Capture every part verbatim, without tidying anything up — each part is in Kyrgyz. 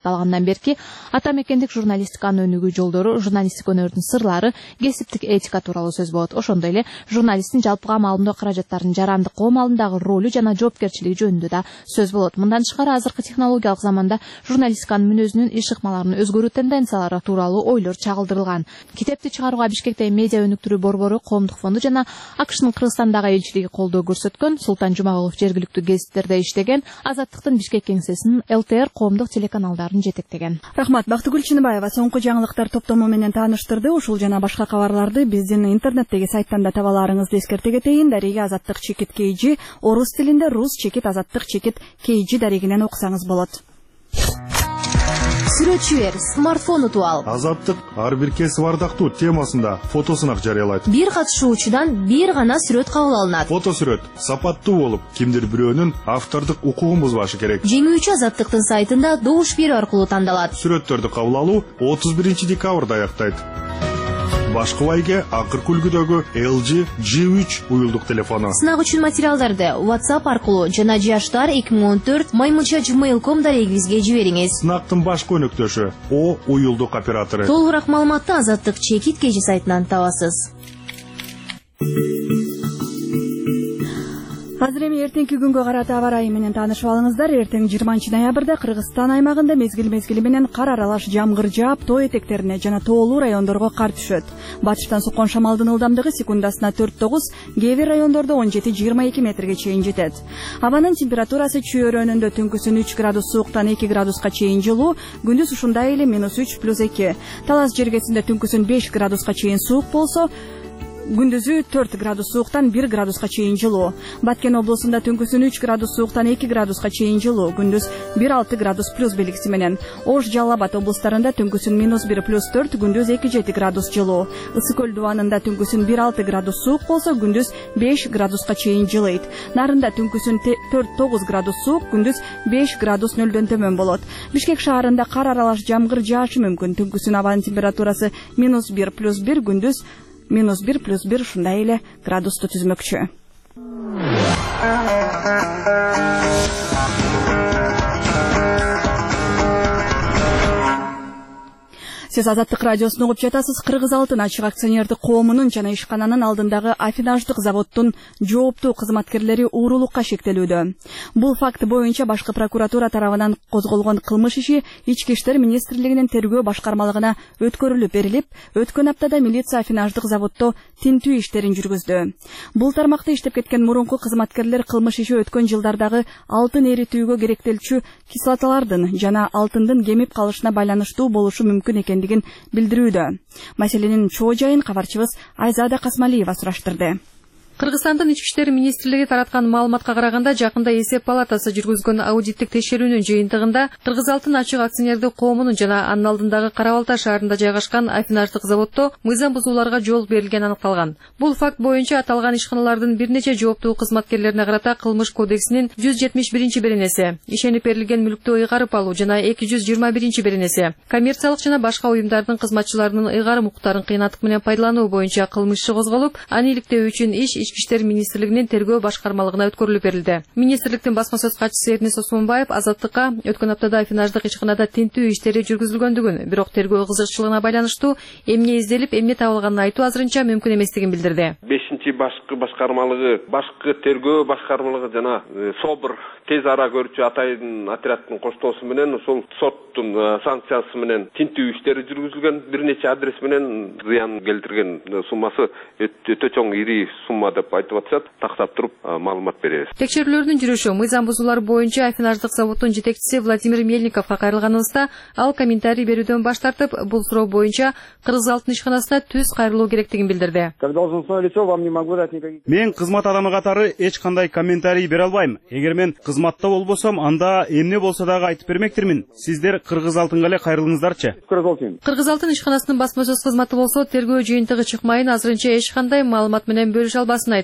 башталгандан берки ата мекендик журналистиканын өнүгүү жолдору, журналистик өнөрдүн сырлары, кесиптик этика тууралуу сөз болот. Ошондой эле журналисттин жалпыга маалымдоо каражаттарынын жарандык коом алдындагы ролу жана жоопкерчилиги жөнүндө да сөз болот. Мындан тышкары азыркы технологиялык заманда журналистиканын мүнөзүнүн иш ыкмаларынын өзгөрүү тенденциялары тууралуу ойлор чагылдырылган. Китепти чыгарууга Бишкекте медиа өнүктүрүү борбору, Коомдук фонду жана АКШнын Кыргызстандагы элчилиги колдоо көрсөткөн. Султан Жумагулов жергиликтүү гезиттерде иштеген, Азаттыктын Бишкек кеңсесинин эл тэ эр коомдук телеканалдарын жетектеген. Рахмат. Бактыгүл Чыныбаева соңку жаңылыктар топтому менен тааныштырды. Ушул жана башка кабарларды биздин интернеттеги сайттан да таба аларыңызды эскерте кетейин. Дареги Азаттык чекит кей джи, орус тилинде рус чекит азаттык чекит кей джи дарегинен окусаңыз болот. Сүрөтчү эр, смартфон утуп ал. Азаттык ар бир кесип ардактуу темасында фотосунак жарыялайт. Бир катышуучудан бир гана сүрөт кабыл алынат. Фото сүрөт сапаттуу болуп, кимдир бирөөнүн автордук укугун бузбашы керек. Жеңүүчү Азаттыктын сайтында добуш берүү аркылуу тандалат. Сүрөттөрдү кабыл алуу отуз биринчи декабрда аяктайт. Башкы байге акыркы үлгүдөгү эл джи джи үч уюлдук телефону. Сынак үчүн материалдарды WhatsApp аркылуу жана жаштар эки миң он төрт маймунча gmail точка ком дарегибизге жибериңиз. Сынактын башкы өнөктөшү О уюлдук оператору. Толугураак маалыматты Азаттык чекит кей джи сайтынан табасыз. Азыр эми эртеңки күнгө карата аба ырайы менен таанышып алыңыздар. Эртең жыйырманчы ноябрда Кыргызстан аймагында мезгил-мезгили менен кар аралаш жамгыр жаап, тоо этектерине жана тоолуу райондорго кар түшөт. Батыштан суккан шамалдын ылдамдыгы секундасына төрт тогуз, кээ бир райондордо он жети жыйырма эки метрге чейин жетет. Абанын температурасы чөйрөнүндө түнкүсүн үч градус сууктан эки градуска чейин жылуу, күндүз ушундай эле минус үч плюс эки. Талас жергесинде түнкүсүн беш градуска чейин суук болсо, күндүзү төрт градус сууктан бир градуска чейин жылуу. Баткен облусунда түнкүсүн үч градус сууктан эки градуска чейин жылуу, күндүз бир алты градус плюс белгиси менен. Ош, Жалал Абад облустарында түнкүсүн минус бир плюс төрт, күндүз эки жети градус жылуу. Ысык көл дубанында түнкүсүн бир алты градус суук болсо, күндүз беш градуска чейин жылыйт. Нарында түнкүсүн төрт тогуз градус суук, күндүз беш градус нөлдөн төмөн болот. Бишкек шаарында кар аралаш жамгыр жаашы мүмкүн. Түнкүсүн абанын температурасы минус бир плюс бир, күндүз минус бир плюс бир ушундай эле градусту түзмөкчү. Сиз Азаттык радиосун угуп жатасыз. Кыргыз Алтын ачык акционердик коомунун жана ишкананын алдындагы афинаждык заводдун жооптуу кызматкерлери уурулукка шектелүүдө. Бул факт боюнча башкы прокуратура тарабынан козголгон кылмыш иши Ички иштер министрлигинин тергөө башкармалыгына өткөрүлүп берилип, өткөн аптада милиция афинаждык заводдо тинтүү иштерин жүргүздү. Бул тармакта иштеп кеткен мурунку кызматкерлер кылмыш иши өткөн жылдардагы алтын эритүүгө керектелчү кислоталардын жана алтындын кемип калышына байланыштуу болушу мүмкүн экен билдирүүдө. Маселенин чоо жайын кабарчыбыз Айзада Касмалиева сураштырды. Кыргызстандын Ички иштер министрлиги тараткан маалыматка караганда, жакында эсеп палатасы жүргүзгөн аудиттик текшерүүнүн жыйынтыгында Кыргыз Алтын ачык акционердик коомунун жана анын алдындагы Кара Балта шаарында жайгашкан афинаждык заводдо мыйзам бузууларга жол берилгени аныкталган. Бул факт боюнча аталган ишканалардын бир нече жооптуу кызматкерлерине карата кылмыш кодексинин жүз жетимиш биринчи беренеси, ишенип берилген мүлктү ыйгарып алуу жана эки жүз жыйырма биринчи беренеси, коммерциялык жана башка уюмдардын кызматчыларынын ыйгарым укуктарын кыйнаттык менен пайдалануу боюнча кылмыш иши козголуп, аны иликтөө үчүн иш Ички иштер министрлигинин тергөө башкармалыгына өткөрүлүп берилди. Министрликтин басма сөз катчысы Эрнис Осмонбаев Азаттыкка өткөн аптада афинаждык ишканада тинтүү иштери жүргүзүлгөндүгүн, бирок тергөө кызыкчылыгына байланыштуу эмне изделип, эмне табылганын айтуу азырынча мүмкүн эместигин билдирди. бешинчи башкы башкармалыгы, башкы тергөө башкармалыгы жана СОБР тез ара көрүүчү атайын отряддын коштоосу менен ошол соттун санкциясы менен тинтүү иштери жүргүзүлгөн, бир нече адрес менен зыян келтирген суммасы өтө чоң ири сумма деп айтып атышат. Тактап туруп маалымат беребиз. Текшерүүлөрдүн жүрүшү мыйзам бузуулар боюнча афинаждык заводдун жетекчиси Владимир Мельниковго кайрылганыбызда, ал комментарий берүүдөн баш тартып, бул суроо боюнча Кыргыз Алтын ишканасына түз кайрылуу керектигин билдирди. Мен кызмат адамы катары эч кандай комментарий бере албайм. Эгер мен кызматта болбосом, анда эмне болсо дагы айтып бермектирмин. Сиздер Кыргыз Алтынга эле кайрылыңыздарчы. Кыргыз Алтын ишканасынын басма сөз кызматы болсо, тергөө жыйынтыгы чыкмайын азырынча эч кандай маалымат менен бөлүшө албасын айтты.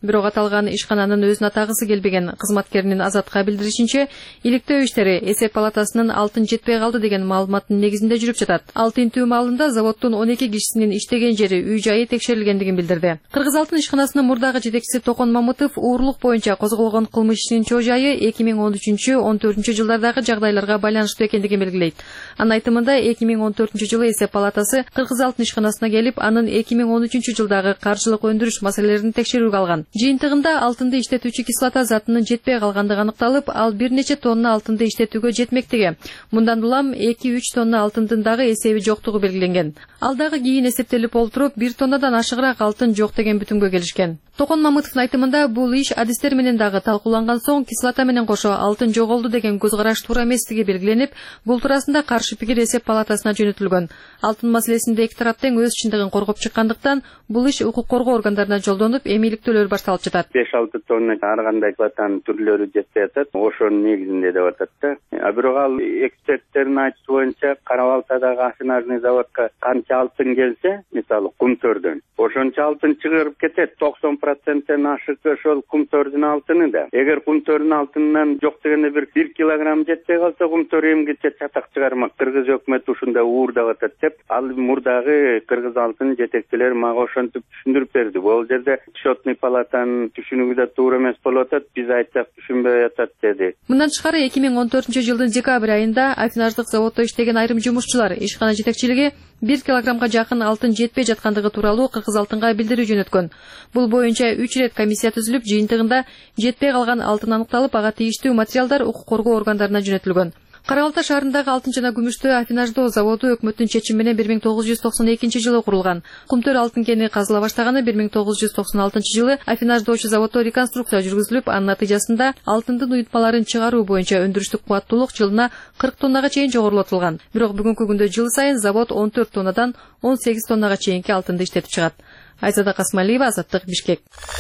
Бирок аталган ишкананын өзүн атагысы келбеген кызматкеринин Азатка билдиришинче, иликтөө иштери эсеп палатасынын алтын жетпей калды деген маалыматтын негизинде жүрүп жатат. Ал тинтүү маалында заводдун он эки кишисинин иштеген жери, үй жайы текшерилгендигин билдирди. Кыргыз алтын ишканасынын мурдагы жетекчиси Токон Мамытов уурлук боюнча козголгон кылмыш ишинин чоо жайы эки миң он үчүнчү он төртүнчү жылдардагы жагдайларга байланыштуу экендигин белгилейт. Анын айтымында эки миң он төртүнчү жылы эсеп палатасы Кыргыз алтын ишканасына келип, анын эки миң он үчүнчү жылдагы каржылык өндүрүш маселелерин текшерүүгө алган. Жыйынтыгында алтынды иштетүүчү кислота затынын жетпей калгандыгы аныкталып, ал бир нече тонна алтынды иштетүүгө жетмектиги. Мындан улам эки үч тонна алтындын дагы эсеби жоктугу белгиленген. Ал дагы кийин эсептелип олтуруп, бир тоннадан ашыгыраак алтын жок деген бүтүнгө келишкен. Токон Мамытовдун айтымында бул иш адистер менен дагы талкууланган соң кислота менен кошо алтын жоголду деген көз караш туура эместиги белгиленип, бул туурасында каршы пикир эсеп палатасына жөнөтүлгөн. Алтын маселесинде эки тарап тең өз чындыгын коргоп чыккандыктан, бул иш укук коргоо органдарына жолдонуп, эмиликтөөлөр башталып жатат. беш алты тонна ар кандай кислотанын түрлөрү жетпей атат, ошонун негизинде деп атат да. А бирок ал эксперттердин айтышы боюнча Кара-Балтадагы асынажный заводко канча алтын келсе, мисалы кумтөрдөн, ошончо алтын чыгарып кетет. токсон проценттен ашык ошол кумтөрдүн алтыны да. Эгер кумтөрдүн алтынынан жок дегенде бир бир килограмм жетпей калса, кумтөр эмгиче чатак чыгармак. Кыргыз өкмөтү ушунда уурдап атат деп, ал мурдагы Кыргыз алтын жетекчилери мага ошентип түшүндүрүп берди. Бул жерде счетный палатанын түшүнүгү да туура эмес болуп атат, биз айтсак түшүнбөй атат деди. Мындан тышкары эки миң он төртүнчү жылдын декабрь айында афинаждык заводдо иштеген айрым жумушчулар ишкана жетекчилиги бир килограммга жакын алтын жетпей жаткандыгы тууралуу Кыргыз алтынга билдирүү жөнөткөн. Бул боюнча үч ирет комиссия түзүлүп, жыйынтыгында жетпей калган алтын аныкталып, ага тийиштүү материалдар укук коргоо органдарына жөнөтүлгөн. Кара-Балта шаарындагы алтын жана күмүштү афинаждоо заводу өкмөттүн чечими менен бир миң тогуз жүз токсон экинчи жылы курулган. Кумтөр алтын кени казыла баштаганы бир миң тогуз жүз токсон алтынчы жылы афинаждоочу заводдо реконструкция жүргүзүлүп, анын натыйжасында алтындын уютмаларын чыгаруу боюнча өндүрүштүк кубаттуулук жылына кырк тоннага чейин жогорулатылган. Бирок бүгүнкү күндө жыл сайын завод он төрт тоннадан он сегиз тоннага чейинки алтынды иштетип чыгат. Айзада Касмалиева, Азаттык, Бишкек.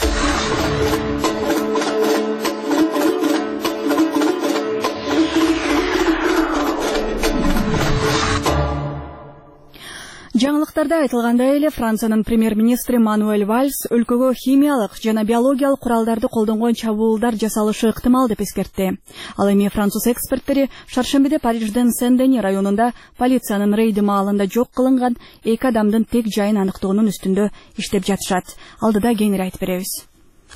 Жаңылыктарда айтылгандай эле, Франциянын премьер-министри Мануэль Вальс өлкөгө химиялык жана биологиялык куралдарды колдонгон чабуулдар жасалышы ыктымал деп эскертти. Ал эми француз эксперттери шаршембиде Париждин Сен-Дени районунда полициянын рейди маалында жок кылынган эки адамдын тек жайын аныктоонун үстүндө иштеп жатышат. Алдыда кеңири айтып беребиз.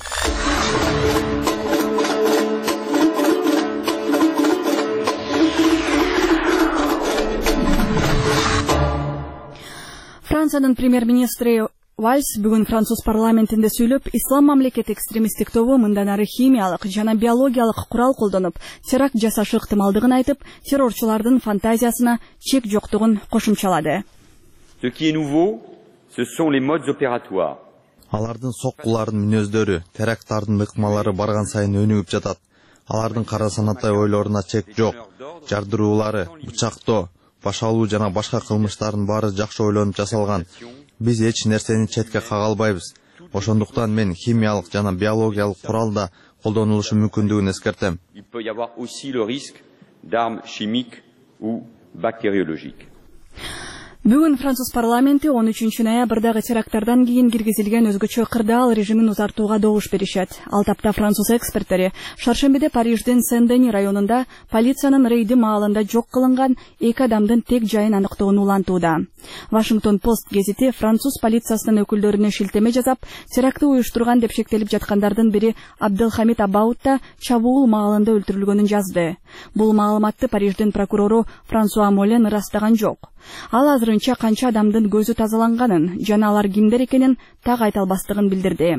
Франциянын премьер-министри Вальс бүгүн француз парламентинде сүйлөп, ислам мамлекети экстремисттик тобу мындан ары химиялык жана биологиялык курал колдонуп, теракт жасашы ыктымалдыгын айтып, террорчулардын фантазиясына чек жоктугун кошумчалады. Ce qui est nouveau, ce sont les modes opératoires. Алардын соккулардын мүнөздөрү, теракттардын ыкмалары барган сайын өнүгүп жатат. Алардын кара санатай ойлоруна чек жок. Жардыруулары, бычактоо, баш алуу жана башка кылмыштардын баары жакшы ойлонуп жасалган. Биз эч нерсени четке кага албайбыз. Ошондуктан мен химиялык жана биологиялык курал да колдонулушу мүмкүндүгүн эскертем. Il peut y avoir aussi le risque d'armes chimiques ou bactériologiques. Бүгүн француз парламенти он үчүнчү ноябрдагы теракттардан кийин киргизилген өзгөчө кырдаал режимин узартууга добуш беришет. Ал тапта француз эксперттери шаршембиде Париждин Сен-Дени районунда полициянын рейди маалында жок кылынган эки адамдын тек жайын аныктоону улантууда. Вашингтон Пост гезити француз полициясынын өкүлдөрүнө шилтеме жасап, терактты уюштурган деп шектелип жаткандардын бири Абделхамид Абаут да чабуул маалында өлтүрүлгөнүн жазды. Бул маалыматты Париждин прокурору Франсуа Молен ырастаган жок. Ал азырынча канча адамдын көзү тазаланганын жана алар кимдер экенин так айта албастыгын билдирди.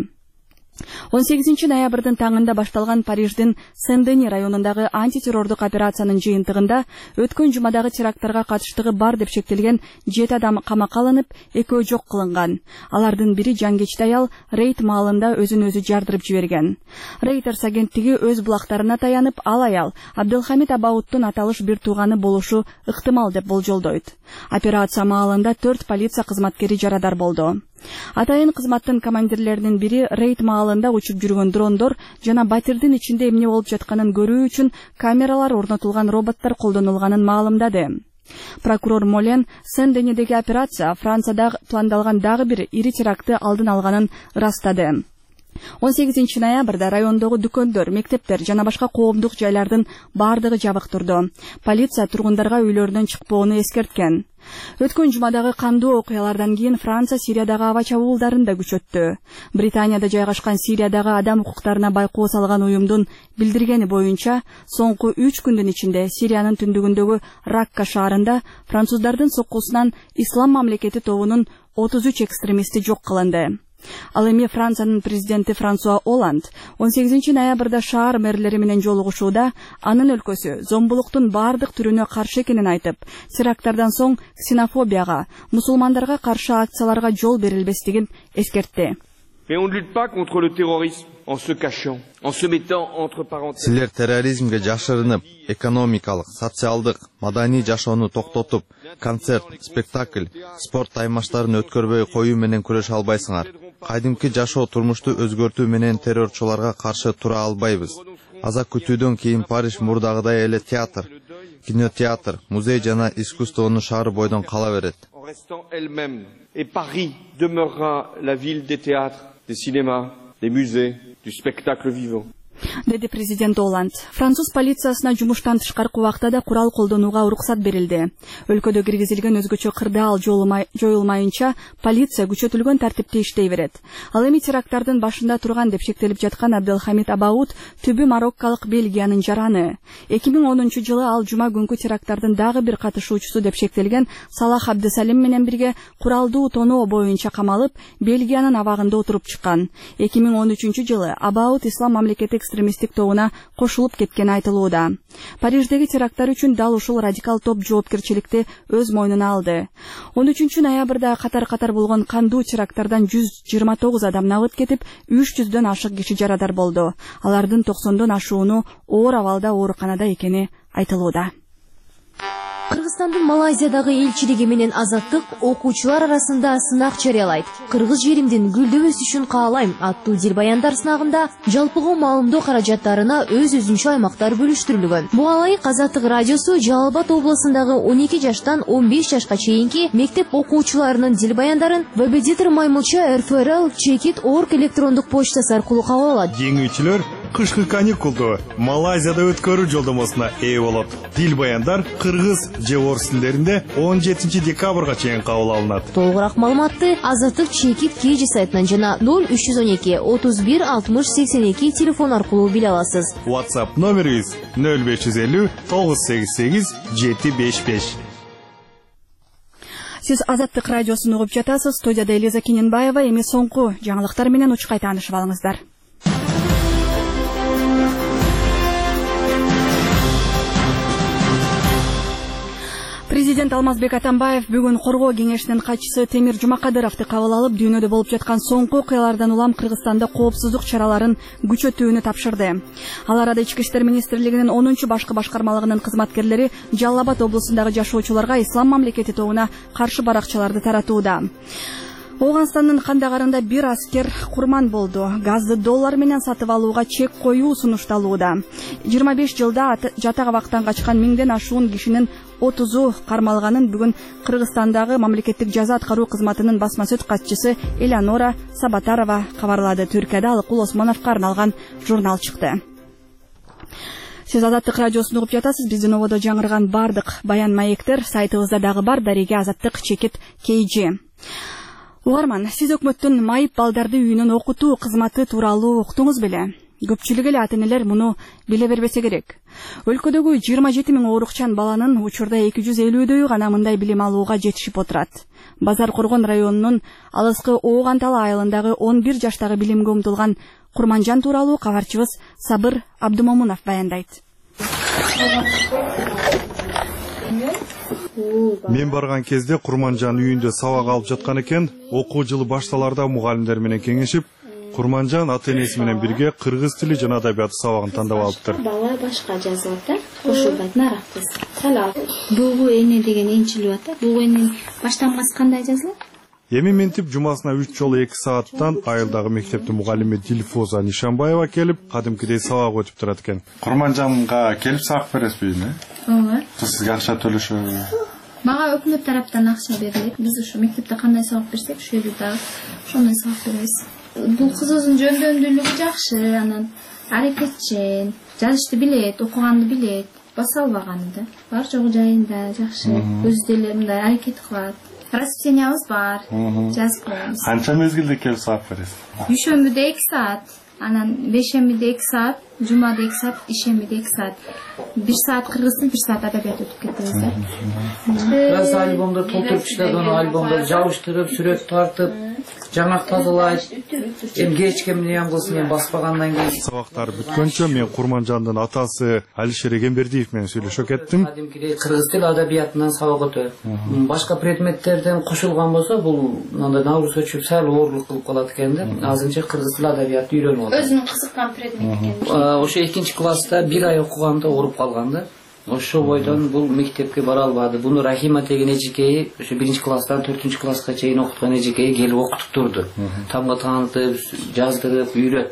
он сегизинчи ноябрдын таңында башталган Париждин Сен-Дени районундагы антитеррордук операциянын жыйынтыгында өткөн жумадагы теракттарга катыштыгы бар деп шектелген жети адам камакка алынып, экөө жок кылынган. Алардын бири жангечти аял рейд маалында өзүн өзү жардырып жиберген. Reuters агенттиги өз булактарына таянып, ал аял Абделхамид Абауттун аталыш бир тууганы болушу ыктымал деп болжолдойт. Операция маалында төрт полиция кызматкери жарадар болду. Атайын кызматтын командирлеринин бири рейд маалында учуп жүргөн дрондор жана батирдин ичинде эмне болуп жатканын көрүү үчүн камералар орнотулган роботтор колдонулганын маалымдады. Прокурор Молен Сен-Денидеги операция Францияда пландалган дагы бир ири терактты алдын алганын ырастады. он сегизинчи ноябрда райондогу дүкөндөр, мектептер жана башка коомдук жайлардын бардыгы жабык турду. Полиция тургундарга үйлөрүнөн чыкпоону эскерткен. Өткөн жумадагы кандуу окуялардан кийин Франция Сириядагы аба чабуулдарын да күчөттү. Британияда жайгашкан Сириядагы адам укуктарына байкоо салган уюмдун билдиргени боюнча, соңку үч күндүн ичинде Сириянын түндүгүндөгү Ракка шаарында француздардын соккусунан Ислам мамлекети тобунун отуз үч экстремисти жок кылынды. Ал эми Франциянын президенти Франсуа Оланд он сегизинчи ноябрда шаар мэрлери менен жолугушууда анын өлкөсү зомбулуктун бардык түрүнө каршы экенин айтып, теракттардан соң ксенофобияга, мусулмандарга каршы акцияларга жол берилбестигин эскертти. Силер терроризмге жашырынып, экономикалык, социалдык, маданий жашоону токтотуп, концерт, спектакль, спорт таймаштарын өткөрбөй коюу менен күрөшө албайсыңар. Кайдымкы жашоо турмушту өзгөртүү менен террорчуларга каршы тура албайбыз. Аза күтүүдөн кийин Париж мурдагыдай эле театр, кинотеатр, музей жана искусствонун шаары бойдон кала берет. Et Paris demeurera la ville des théâtres, des cinémas, des musées, du spectacle vivant. Деди президент Оланд. Француз полициясына жумуштан тышкаркы убакта да курал колдонууга уруксат берилди. Өлкөдө киргизилген өзгөчө кырдаал жоюлмайынча полиция күчөтүлгөн тартипте иштей берет. Ал эми теракттардын башында турган деп шектелип жаткан Абделхамид Абауд түбү мароккалык Бельгиянын жараны. эки миң онунчу жылы ал жума күнкү теракттардын дагы бир катышуучусу деп шектелген Салах Абдесалим менен бирге куралдуу тоноо боюнча камалып, Бельгиянын абагында отуруп чыккан. эки миң он үчүнчү жылы Абауд Ислам мамлекети экстремисттик тобуна кошулуп кеткени айтылууда. Париждеги теракттар үчүн дал ушул радикал топ жоопкерчиликти өз мойнуна алды. он үчүнчү ноябрда катар-катар болгон кандуу теракттардан жүз жыйырма тогуз адам набыт кетип, үч жүздөн ашык киши жарадар болду. Алардын токсондон ашууну оор абалда ооруканада экени айтылууда. Кыргызстандын Малайзиядагы элчилиги менен Азаттык окуучулар арасында сынак жарыялайт. Кыргыз жеримдин гүлдөп өсүшүн каалайм аттуу дилбаяндар сынагында жалпыга маалымдоо каражаттарына өз-өзүнчө аймактар бөлүштүрүлгөн. Буга ылайык Азаттык радиосу Жалал Абад облусундагы он эки жаштан он беш жашка чейинки мектеп окуучуларынын дилбаяндарын Вебедитор Маймылча эр эф эр эл чекит точка орг электрондук почтасы аркылуу кабыл алат. Жеңүүчүлөр кышкы каникулду Малайзияда өткөрүү жолдомосуна ээ болот. Дилбаяндар кыргыз же орус тилдеринде он жетинчи декабрга чейин кабыл алынат. Толугураак маалыматты Азаттык чекит кж сайтынан жана ноль үч жүз он эки отуз бир алтымыш сексен эки телефон аркылуу биле аласыз. WhatsApp номерибиз ноль беш жүз элүү тогуз сегиз сегиз жети беш беш. Сиз Азаттык радиосун угуп жатасыз. Студияда Элиза Киненбаева. Эми соңку жаңылыктар менен учкай таанышып алыңыздар. Президент Алмазбек Атамбаев бүгүн Коргоо кеңешинин катчысы Темир Жумакадыровду кабыл алып, дүйнөдө болуп жаткан соңку окуялардан улам Кыргызстанда коопсуздук чараларын күчөтүүнү тапшырды. Ал арада Ички иштер министрлигинин онунчу башкы башкармалыгынын кызматкерлери Жалал Абад облусундагы жашоочуларга Ислам мамлекети тобуна каршы баракчаларды таратууда. Оганстандын Кандагарында бир аскер курман болду. Газды доллар менен сатып алууга чек коюу сунушталууда. жыйырма беш жылда жатак абактан качкан миңден ашуун кишинин отузу кармалганын бүгүн Кыргызстандагы мамлекеттик жаза аткаруу кызматынын басма сөз катчысы Элеонора Сабатарова кабарлады. Түркияда Алыкул Осмоновго арналган журнал чыкты. Сиз Азаттык радиосун угуп жатасыз. Биздин ободо жаңырган бардык баян маектер сайтыбызда дагы бар. Дареге Азаттык чекит kg. Угарман, сиз өкмөттүн майып балдарды үйүнөн окутуу кызматы тууралуу уктуңуз беле? Көпчүлүк эле ата-энелер муну биле бербесе керек. Өлкөдөгү жыйырма жети миң оорукчан баланын учурда эки жүз элүүдөйү гана мындай билим алууга жетишип отурат. Базар Коргон районунун алыскы Ооганталы айылындагы он бир жаштагы билимге умтулган Курманжан тууралуу кабарчыбыз Сабыр Абдымомунов баяндайт. Мен барган кезде Курманжан үйүндө сабак алып жаткан экен. Окуу жылы башталарда мугалимдер менен кеңешип, Курманжан ата-энеси менен бирге кыргыз тили жана адабияты сабагын тандап алыптыр. Бала башка жазылат да, кошулбайт наракпыз. Салам. Бугу эне деген энчилип атат. Бугу эненин баштамасы кандай жазылат? Эми ментип жумасына үч жолу эки сааттан айылдагы мектептин мугалими Дилфоза Нишанбаева келип, кадимкидей сабак өтүп турат экен. Курманжанга келип сабак бересизби? Ооба. Сизге акча төлөшөбү? Мага өкмөт тараптан акча берилет. Биз ушу мектепте кандай сабак берсек, ошол жерде дагы ошондой сабак беребиз. бул кызыбыздын жөндөмдүүлүгү жакшы, анан аракетчен, жазышты билет, окуганды билет, баса албаганы да. Бар жогу жайында жакшы, өзү деле мындай аракет кылат. Расписаниябыз бар, жазып коебуз. Канча мезгилде келип сабак бересиз? Дүйшөмбүдө эки саат, анан бейшембиде эки саат, жумада эки саат, ишембиде эки саат. бир саат кыргыз тил, бир саат адабият өтүп кетебиз да. Biraz альбомду толтуруп чыгат, аны альбомду жабыштырып, сүрөт тартып, жаңак тазалайт. Эми кечке менен кылсын, эми баспагандан кийин. Сабактар бүткөнчө мен Курманжандын атасы Алишер Эгембердиев менен сүйлөшө кеттим. Кадимкидей кыргыз тил адабиятынан сабак өтөт. Башка предметтерден кошулган болсо, бул мындай Наурыз өчүп сал оорлук кылып калат экен да. Азырынча кыргыз тил адабиятты үйрөнүп атат. Өзүнүн кызыккан предмет экен. Ошо экинчи класста бир ай окуганда ооруп калган да. Ошо бойдон бул мектепке бара албады. Буну Рахима деген эжекеи ошо биринчи класстан төртүнчү класска чейин окуткан эжекеи келип окутуп турду. Тамга таанытып, жаздырып, үйрөт.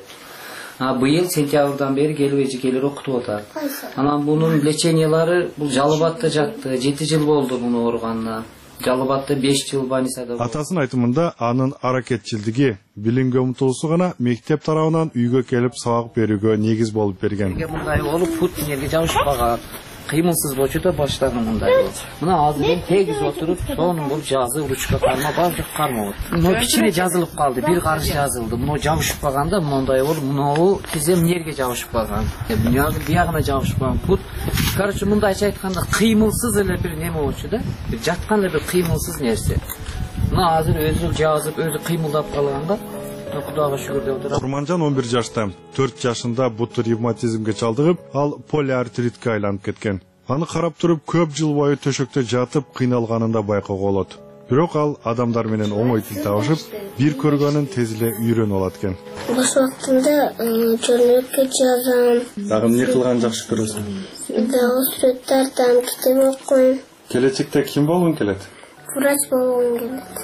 А быйыл сентябрдан бери келип эжекейлер окутуп атат. Анан бунун лечениялары бул Жалыбатта жатты. жети жыл болду муну ооруганына. Жалыбатта беш жыл больницада. Атасынын айтымында анын аракетчилдиги, билимге умтулуусу гана мектеп тарабынан үйгө келип сабак берүүгө негиз болуп берген. Мындай болуп, пут эмнеге жабышпаган. Кыймылсыз болчу да баштаган мындай болуп. Мына азыр мен тегиз отуруп, сонун бул жазып, ручка карма, баардык кармап. Мына кичине жазылып калды, бир карыш жазылды. Мына жабышпаганда мындай болуп, мынау тизем нерге жабышпаган. Бuyog'i buyog'ina жабышпаган. Пут, короче, мындайча айтканда кыймылсыз эле бир неме болчу да. Бир жаткан эле бир кыймылсыз нерсе. Мына азыр өзү жазып, өзү кыймылдап калганга Кудайга шүгүр деп отурам. Курманжан он бир жашта, төрт жашында буту ревматизмге чалдыгып, ал полиартритке айланып кеткен. Аны карап туруп көп жыл бою төшөктө жатып кыйналганында байкоого болот. Бирок ал адамдар менен оңой тил табышып, бир көргөнүн тез эле үйрөнүп алат экен. Бош убактымда жөнөккө жазам. Дагы эмне кылган жакшы көрөсүң? Дагы сүрөт тартам, китеп окуйм. Келечекте ким болгуң келет? Врач болгум келет.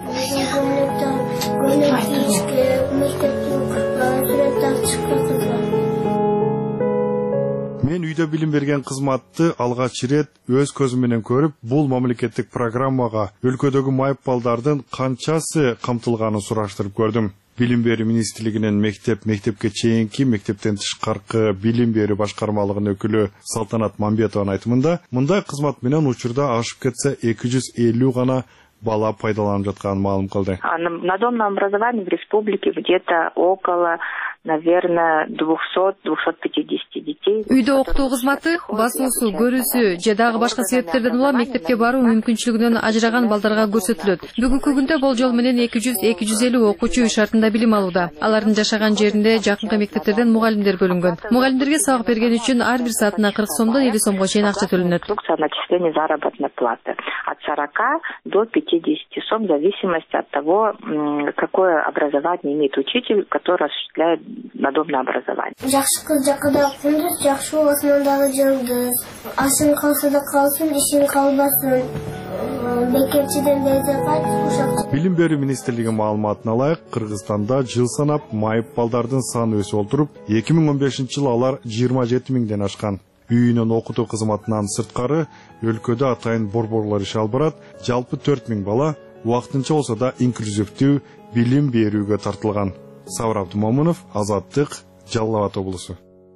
Мен үйдө билим берген кызматты алгач ирет өз көзүм менен көрүп, бул мамлекеттик программага өлкөдөгү майып балдардын канчасы камтылганын сураштырып көрдүм. Билим берүү министрлигинин мектеп, мектепке чейинки, мектептен тышкаркы билим берүү башкармалыгынын өкүлү Салтанат Мамбетованын айтымында, мындай кызмат менен учурда ашып кетсе эки жүз элүү гана бала пайдаланып жатканын маалым кылды. На домном образовании в республике где-то около, наверное, двухсот — двухсот пятидесяти детей. Үйдө окутуу кызматы, басуусу, көрүүсү же дагы башка себептерден улам мектепке баруу мүмкүнчүлүгүнөн ажыраган балдарга көрсөтүлөт. Бүгүнкү күндө болжол менен эки жүз — эки жүз элүү окуучу үй шартында билим алууда. Алардын жашаган жеринде жакынкы мектептерден мугалимдер бөлүнгөн. Мугалимдерге сабак берген үчүн ар бир саатына кырк сомдон элүү сомго чейин акча төлөнөт. Начисление заработной платы от сорока до пятидесяти сом в зависимости от того, какое образование имеет учитель, который осуществляет надомное образование. Жакшы кыз жакында окуңуз, жакшы болсун дагы жылдыз. Ашың калса да калсын, ишиң калбасын. Бекерчиден безепат, ушак. Билим берүү министрлиги маалыматына ылайык, Кыргызстанда жыл санап майып балдардын саны өсүп отуруп, эки миң он бешинчи жылы алар жыйырма жети миңден ашкан. Үйүнөн окутуу кызматынан сырткары өлкөдө атайын борборлор иш алып барат. Жалпы төрт миң бала убактынча болсо да инклюзивдүү билим берүүгө тартылган. Сабыр Абдумомунов, Азаттык, Жалал Абад облусу.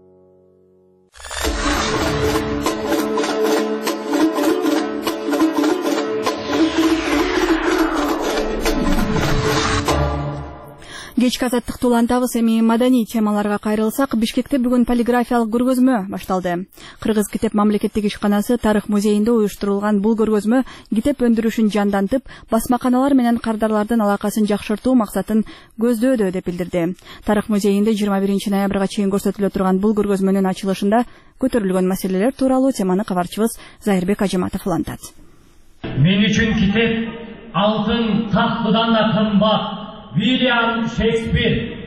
Кечки азаттыкты улантабыз. Эми маданий темаларга кайрылсак, Бишкекте бүгүн полиграфиялык көргөзмө башталды. Кыргыз китеп мамлекеттик ишканасы Тарых музейинде уюштурулган бул көргөзмө китеп өндүрүшүн жандантып, басмаканалар менен кардарлардын алакасын жакшыртуу максатын көздөөдө деп билдирди. Тарых музейинде жыйырма биринчи ноябрга чейин көрсөтүлө турган бул көргөзмөнүн ачылышында көтөрүлгөн маселелер тууралуу теманы кабарчыбыз Зайырбек Ажыматов улантат. Мен үчүн китеп алтын тактыдан да кымбат. William Shakespeare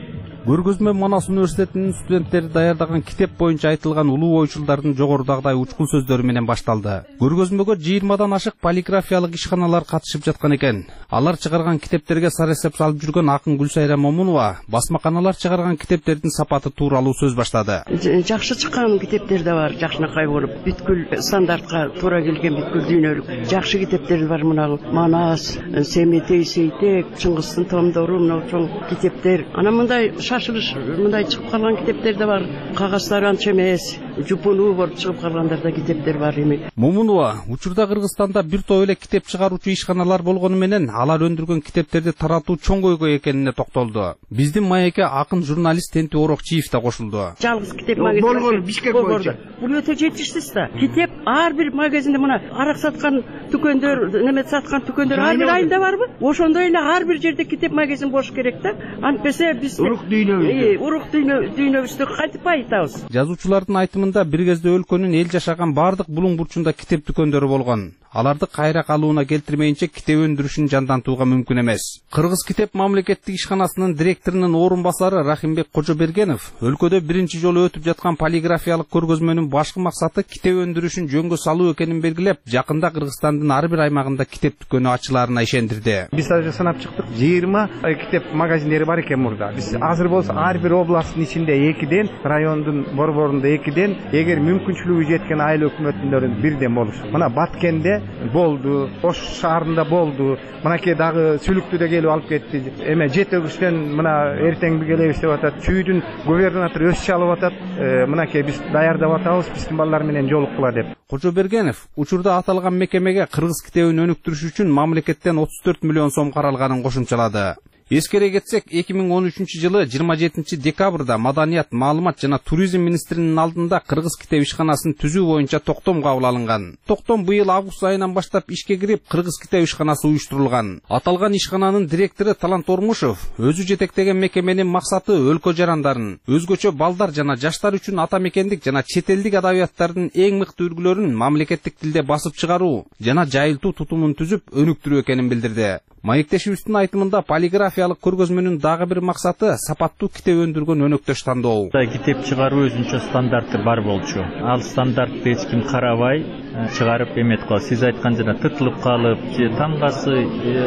Көргөзмө Манас университетинин студенттери даярдаган китеп боюнча айтылган улуу ойчулдардын жогорудагыдай учкун сөздөрү менен башталды. Көргөзмөгө жыйырмадан ашык полиграфиялык ишканалар катышып жаткан экен. Алар чыгарган китептерге саресеп салып жүргөн акын Гүлсайра Момунова басмаканалар чыгарган китептердин сапаты тууралуу сөз баштады. Жакшы чыккан китептер да бар, жакшынакай болуп, бүткүл стандартка туура келген бүткүл дүйнөлүк жакшы китептер бар. Мына Манас, Семетей Сейтек, Чыңгыстын томдору, мына чоң китептер. Ана мындай шашылыш, мындай чыгып калган китептер да бар. Кагаздары анча эмес, жупунуу болуп чыгып калгандар да китептер бар эми. Момунова учурда Кыргызстанда бир топ эле китеп чыгаруучу ишканалар болгону менен алар өндүргөн китептерди таратуу чоң көйгөй экенине токтолду. Биздин маекке акын журналист Тенти Орокчиев да кошулду. Жалгыз китеп магазин болгон Бишкек боюнча. Бул өтө жетишсиз да. Китеп ар бир магазинде мына арак саткан дүкөндөр, неме саткан дүкөндөр ар бир айында барбы? Ошондой эле ар бир жерде китеп магазин болуш керек да. Антпесе биз урук дүйнөбүздө, урук дүйнөбүздө кантип байытабыз? Жазуучулардын айтымында бир кезде өлкөнүн эл жашаган бардык булуң бурчунда китеп дүкөндөрү болгон. Аларды кайра калууна келтирмейинче китеп өндүрүшүн жандантууга мүмкүн эмес. Кыргыз китеп мамлекеттик ишканасынын директорунун орун басары Рахимбек Кожобергенов өлкөдө биринчи жолу өтүп жаткан полиграфиялык көргөзмөнүн башкы максаты китеп өндүрүшүн жөнгө салуу экенин белгилеп, жакында Кыргызстандын ар бир аймагында китеп дүкөнү ачылаарына ишендирди. Биз азыр санап чыктык, жыйырма китеп магазиндери бар экен мурда. Биз азыр болсо ар бир областтын ичинде экиден, райондун борборунда экиден, эгер мүмкүнчүлүгү жеткен айыл өкмөттүндөрүн бирден болушу. Мына Баткенде болду, Ош шаарында болду. Мынакей дагы Сүлүктүдө келип алып кетти. Эме Жетөгүчтөн мына эртең келебиз деп атат. Чүйдүн губернатор өз чалып атат. Мынакей биз даярдап атабыз, биздин балдар менен жолуккула деп. Кожобергенов учурда аталган мекемеге кыргыз китебин өнүктүрүш үчүн мамлекеттен отуз төрт миллион сом каралганын кошумчалады. Эскере кетсек, эки миң он үчүнчү жылы жыйырма жетинчи декабрда Маданият, маалымат жана туризм министринин алдында кыргыз китеп ишканасын түзүү боюнча токтом кабыл алынган. Токтом быйыл август айынан баштап ишке кирип, кыргыз китеп ишканасы уюштурулган. Аталган ишкананын директору Талант Ормушев өзү жетектеген мекеменин максаты өлкө жарандарын, өзгөчө балдар жана жаштар үчүн ата мекендик жана чет элдик адабияттардын эң мыкты үлгүлөрүн мамлекеттик тилде басып чыгаруу жана жайылтуу тутумун түзүп өнүктүрүү экенин билдирди. Маектешибиздин айтымында полиграфиялык көргөзмөнүн дагы бир максаты сапаттуу китеп өндүргөн өнөктөш тандоо. Китеп чыгаруу өзүнчө стандарты бар болчу. Ал стандартты эч ким карабай чыгарып эмет кылат. Сиз айткан жана тытылып калып, же тамгасы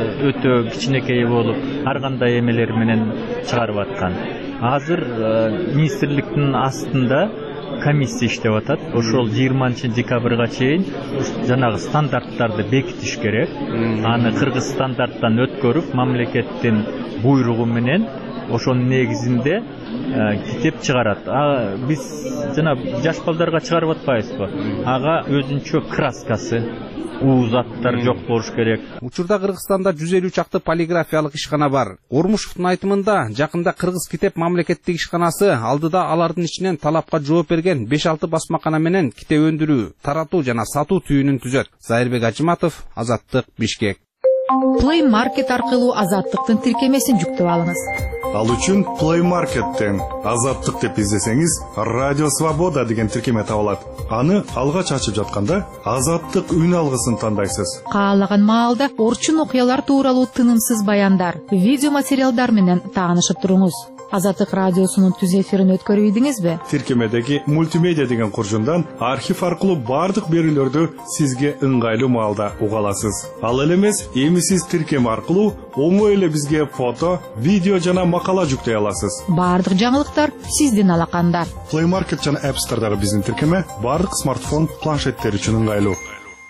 өтө кичинекей болуп, ар кандай эмелер менен чыгарып аткан. Азыр министрликтин астында комиссия иштеп атат. Ошол жыйырманчы декабрга чейин жанагы стандарттарды бекитиш керек. Аны кыргыз стандарттан өткөрүп, мамлекеттин буйругу менен ошонун негизинде китеп чыгарат. Биз жана жаш балдарга чыгарып атпайбызбы? Ага өзүнчө краскасы, уузаттар жок болуш керек. Учурда Кыргызстанда жүз элүү чакты полиграфиялык ишкана бар. Ормушевдун айтымында, жакында кыргыз китеп мамлекеттик ишканасы алдыда алардын ичинен талапка жооп берген беш алты басмакана менен китеп өндүрүү, таратуу жана сатуу түйүнүн түзөт. Зайырбек Ажыматов, Азаттык, Бишкек. Play Market аркылуу Азаттыктын тиркемесин жүктөп алыңыз. Ал үчүн Play Market'тен Азаттык деп издесеңиз, Радио Свобода деген тиркеме табылат. Аны алгач ачып жатканда Азаттык үн алгысын тандайсыз. Каалаган маалда орчун окуялар тууралуу тынымсыз баяндар, видео материалдар менен таанышып туруңуз. Азаттык радиосунун түз эфирин өткөрүп ийдиңизби? Тиркемедеги мультимедиа деген куржундан архив аркылуу бардык берүүлөрдү сизге ыңгайлуу маалда уга аласыз. Ал эле эмес, эми сиз тиркеме аркылуу оңой эле бизге фото, видео жана макала жүктөй аласыз. Бардык жаңылыктар сиздин алаканда. Play Market жана App Store'дагы биздин тиркеме бардык смартфон, планшеттер үчүн ыңгайлуу.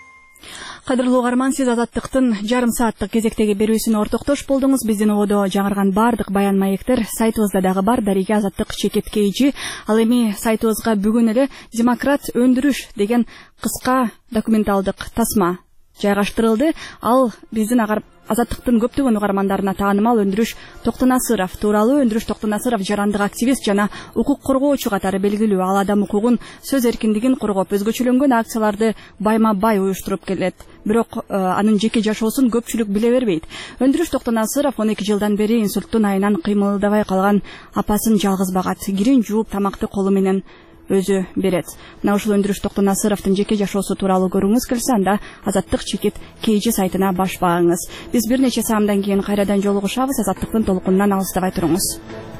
Кадырлуу угарман, сиз Азаттыктын жарым сааттык кезектеги берүүсүнө ортоктош болдуңуз. Биздин ободо жаңырган бардык баян маектер сайтыбызда дагы бар. Дареге Азаттык чекет кейжи. Ал эми сайтыбызга бүгүн эле демократ өндүрүш деген кыска документалдык тасма жайгаштырылды. Ал биздин агар Азаттыктын көптөгөн угармандарына таанымал Өндүрүш Токтонасыров тууралуу. Өндүрүш Токтонасыров жарандык активист жана укук коргоочу катары белгилүү. Ал адам укугун, сөз эркиндигин коргоп, өзгөчөлөнгөн акцияларды байма-бай уюштуруп келет. Бирок анын жеке жашоосун көпчүлүк биле бербейт. Өндүрүш Токтонасыров он эки жылдан бери инсульттун айынан кыймылдабай калган апасын жалгыз багат. Кирин жууп, тамакты колу менен өзү берет. Мына ушул Өндүрүш Токтонасыровдун жеке жашоосу тууралуу көрүүңүз келсе, анда Азаттык чекет кейжи сайтына баш багыңыз. Биз бир нече саамдан кийин кайрадан жолугушабыз. Азаттыктын толкунунан алыстабай туруңуз.